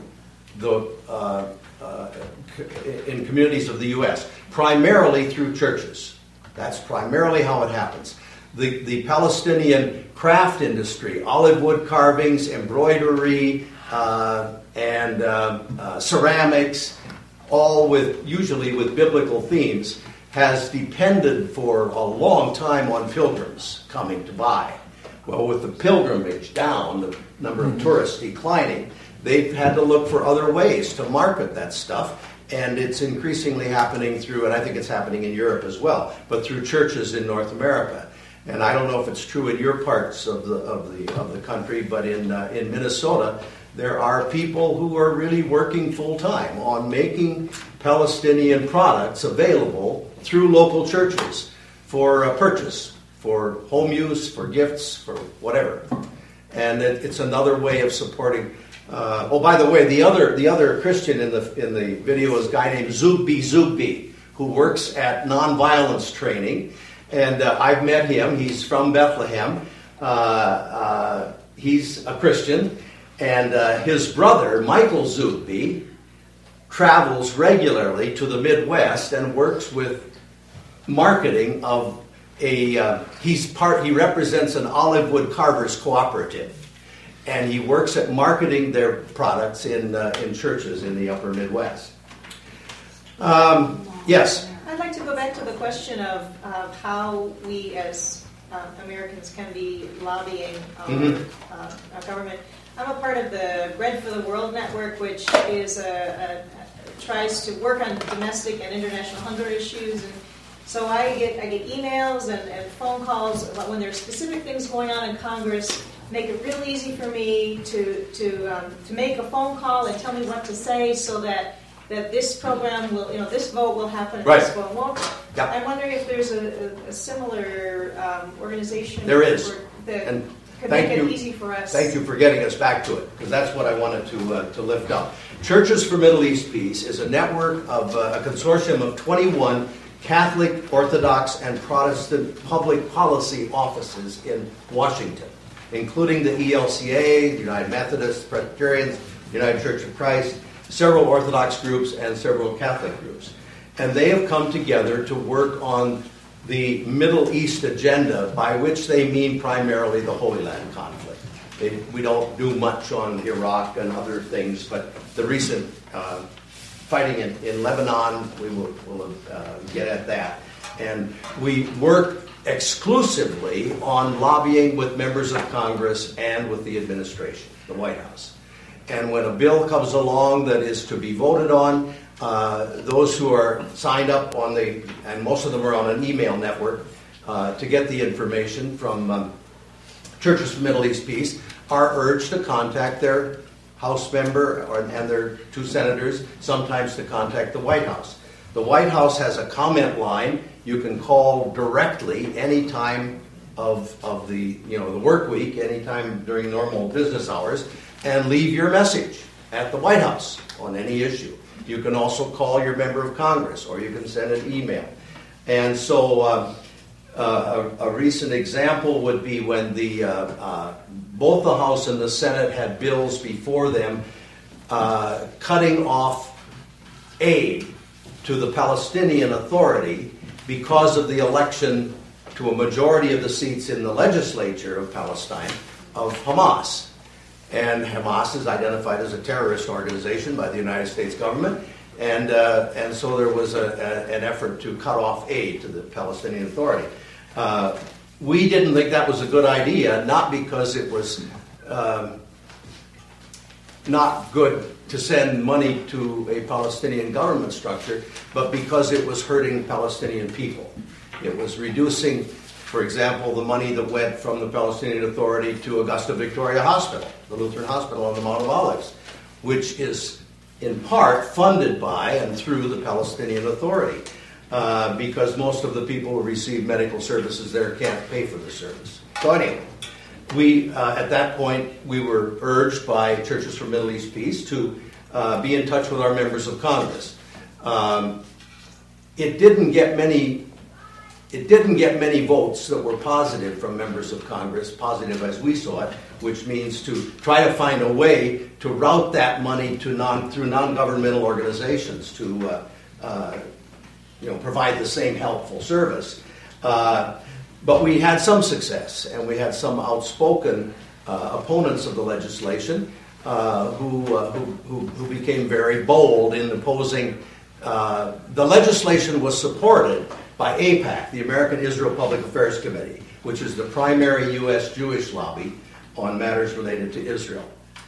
communities of the U.S., primarily through churches. That's primarily how it happens. The Palestinian craft industry, olive wood carvings, embroidery, and ceramics, all usually with biblical themes, has depended for a long time on pilgrims coming to buy. Well, with the pilgrimage down, the number of tourists declining, they've had to look for other ways to market that stuff, and it's increasingly happening through, and I think it's happening in Europe as well, but through churches in North America. And I don't know if it's true in your parts of the country, but in Minnesota, there are people who are really working full-time on making Palestinian products available through local churches for purchase, for home use, for gifts, for whatever. And it's another way of supporting. By the way, the other Christian in the video is a guy named Zugby, who works at nonviolence training. And I've met him. He's from Bethlehem. He's a Christian. And his brother, Michael Zugby, travels regularly to the Midwest and works with marketing of he represents an olive wood carvers cooperative. And he works at marketing their products in churches in the upper Midwest. Yes? I'd like to go back to the question of how we as Americans can be lobbying our government. I'm a part of the Bread for the World Network, which is tries to work on domestic and international hunger issues. And so I get emails and phone calls when there are specific things going on in Congress. Make it real easy for me to make a phone call and tell me what to say, so that this program will, this vote will happen and this vote won't. Yep. I'm wondering if there's a similar organization. There is. That could make it easy for us. Thank you for getting us back to it, because that's what I wanted to lift up. Churches for Middle East Peace is a network of a consortium of 21 Catholic, Orthodox, and Protestant public policy offices in Washington, including the ELCA, the United Methodists, Presbyterians, United Church of Christ, several Orthodox groups, and several Catholic groups. And they have come together to work on the Middle East agenda, by which they mean primarily the Holy Land conflict. We don't do much on Iraq and other things, but the recent fighting in Lebanon, we will get at that. And we work exclusively on lobbying with members of Congress and with the administration, the White House. And when a bill comes along that is to be voted on, those who are signed up on and most of them are on an email network to get the information from Churches for Middle East Peace, are urged to contact their House member and their 2 senators, sometimes to contact the White House. The White House has a comment line. You can call directly any time of the work week, any time during normal business hours, and leave your message at the White House on any issue. You can also call your member of Congress, or you can send an email. And so a recent example would be when both the House and the Senate had bills before them cutting off aid to the Palestinian Authority because of the election to a majority of the seats in the legislature of Palestine Hamas. And Hamas is identified as a terrorist organization by the United States government, and so there was an effort to cut off aid to the Palestinian Authority. We didn't think that was a good idea, not because it was not good to send money to a Palestinian government structure, but because it was hurting Palestinian people. It was reducing, for example, the money that went from the Palestinian Authority to Augusta Victoria Hospital, the Lutheran hospital on the Mount of Olives, which is in part funded by and through the Palestinian Authority, because most of the people who receive medical services there can't pay for the service. So anyway, we, at that point, we were urged by Churches for Middle East Peace to be in touch with our members of Congress. It didn't get many votes that were positive from members of Congress, positive as we saw it, which means to try to find a way to route that money to through non-governmental organizations to provide the same helpful service. But we had some success, and we had some outspoken opponents of the legislation who became very bold in opposing. The legislation was supported by AIPAC, the American Israel Public Affairs Committee, which is the primary U.S. Jewish lobby on matters related to Israel.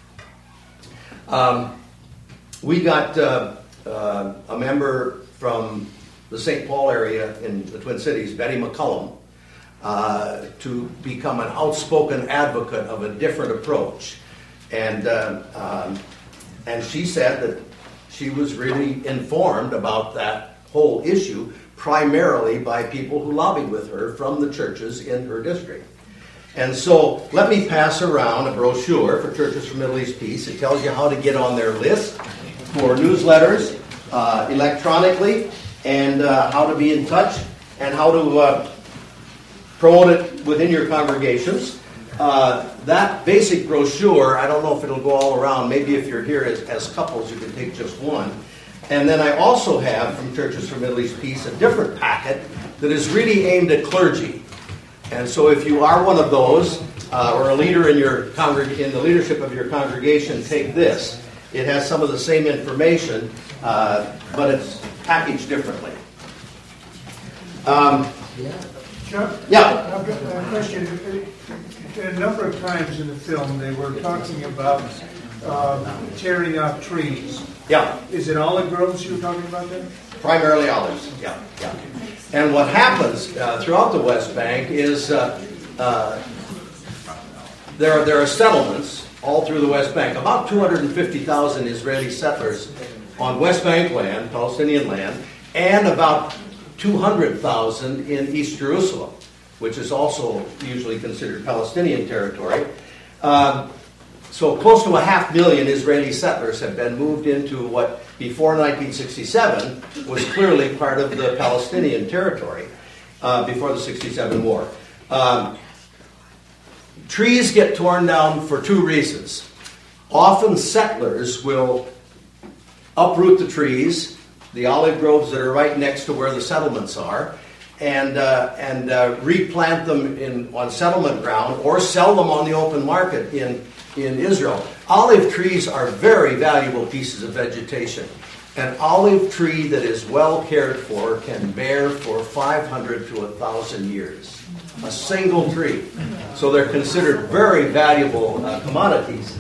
We got a member from the St. Paul area in the Twin Cities, Betty McCullum, to become an outspoken advocate of a different approach. And she said that she was really informed about that whole issue primarily by people who lobbied with her from the churches in her district. And so let me pass around a brochure for Churches for Middle East Peace. It tells you how to get on their list for newsletters electronically, and how to be in touch, and how to promote it within your congregations. That basic brochure, I don't know if it'll go all around. Maybe if you're here as couples, you can take just one. And then I also have from Churches for Middle East Peace a different packet that is really aimed at clergy. And so if you are one of those, or a leader in in the leadership of your congregation, take this. It has some of the same information, but it's packaged differently. Chuck? Yeah. I've got a question. A number of times in the film they were talking about tearing out trees. Yeah. Is it olive groves you were talking about there? Primarily olives, yeah. And what happens throughout the West Bank is there are settlements all through the West Bank. About 250,000 Israeli settlers on West Bank land, Palestinian land, and about 200,000 in East Jerusalem, which is also usually considered Palestinian territory. So close to 500,000 Israeli settlers have been moved into what before 1967 was clearly part of the Palestinian territory before the 67 war. Trees get torn down for two reasons. Often settlers will uproot the trees, the olive groves that are right next to where the settlements are, and replant them on settlement ground or sell them on the open market in Israel. Olive trees are very valuable pieces of vegetation. An olive tree that is well cared for can bear for 500 to 1,000 years. A single tree. So they're considered very valuable commodities.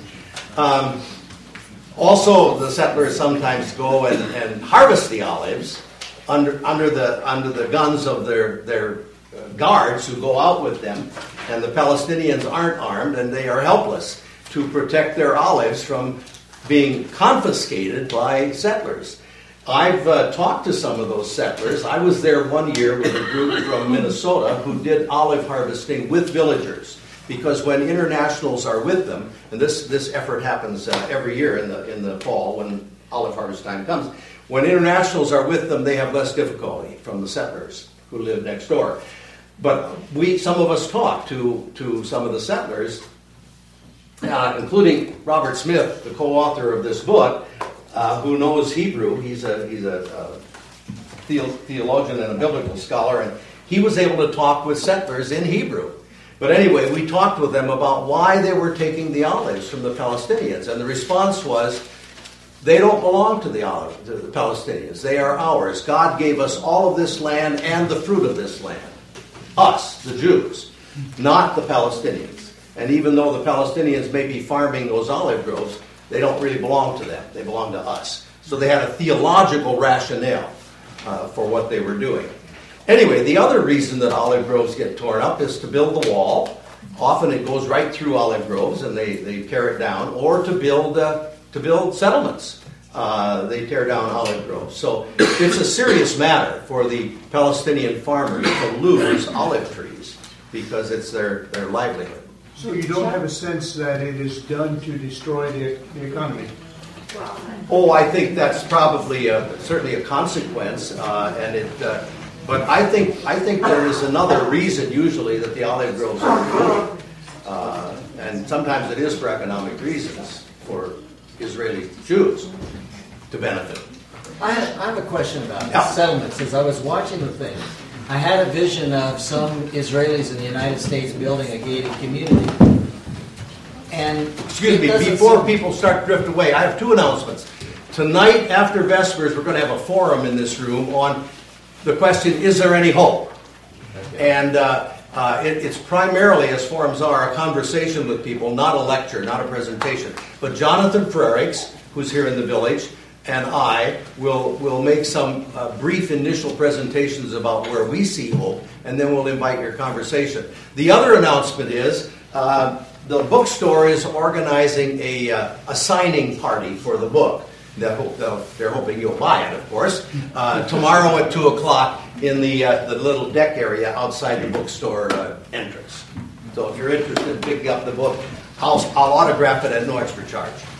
Also, the settlers sometimes go and harvest the olives under the guns of their guards who go out with them, and the Palestinians aren't armed and they are helpless to protect their olives from being confiscated by settlers. I've talked to some of those settlers. I was there one year with a group from Minnesota who did olive harvesting with villagers, because when internationals are with them, and this effort happens every year in the fall when olive harvest time comes, when internationals are with them, they have less difficulty from the settlers who live next door. But some of us talked to some of the settlers, including Robert Smith, the co-author of this book, who knows Hebrew. He's a theologian and a biblical scholar, and he was able to talk with settlers in Hebrew. But anyway, we talked with them about why they were taking the olives from the Palestinians, and the response was, they don't belong to the Palestinians. They are ours. God gave us all of this land and the fruit of this land. Us, the Jews, not the Palestinians. And even though the Palestinians may be farming those olive groves, they don't really belong to them. They belong to us. So they had a theological rationale for what they were doing. Anyway, the other reason that olive groves get torn up is to build the wall. Often it goes right through olive groves and they tear it down, or to build settlements. They tear down olive groves. So it's a serious matter for the Palestinian farmers to lose olive trees because it's their livelihood. So you don't have a sense that it is done to destroy the economy? Oh, I think that's probably certainly a consequence, but I think there is another reason usually that the olive groves are removed, and sometimes it is for economic reasons for Israeli Jews to benefit. I have a question about settlements. As I was watching the thing, I had a vision of some Israelis in the United States building a gated community. And excuse me, before people start to drift away, I have two announcements. Tonight, after Vespers, we're going to have a forum in this room on the question, is there any hope? Okay. And it's primarily, as forums are, a conversation with people, not a lecture, not a presentation. But Jonathan Frerichs, who's here in the village, and I will make some brief initial presentations about where we see hope, and then we'll invite your conversation. The other announcement is the bookstore is organizing a signing party for the book. They're hoping you'll buy it, of course, tomorrow at 2 o'clock in the little deck area outside the bookstore entrance. So if you're interested in picking up the book, I'll autograph it at no extra charge.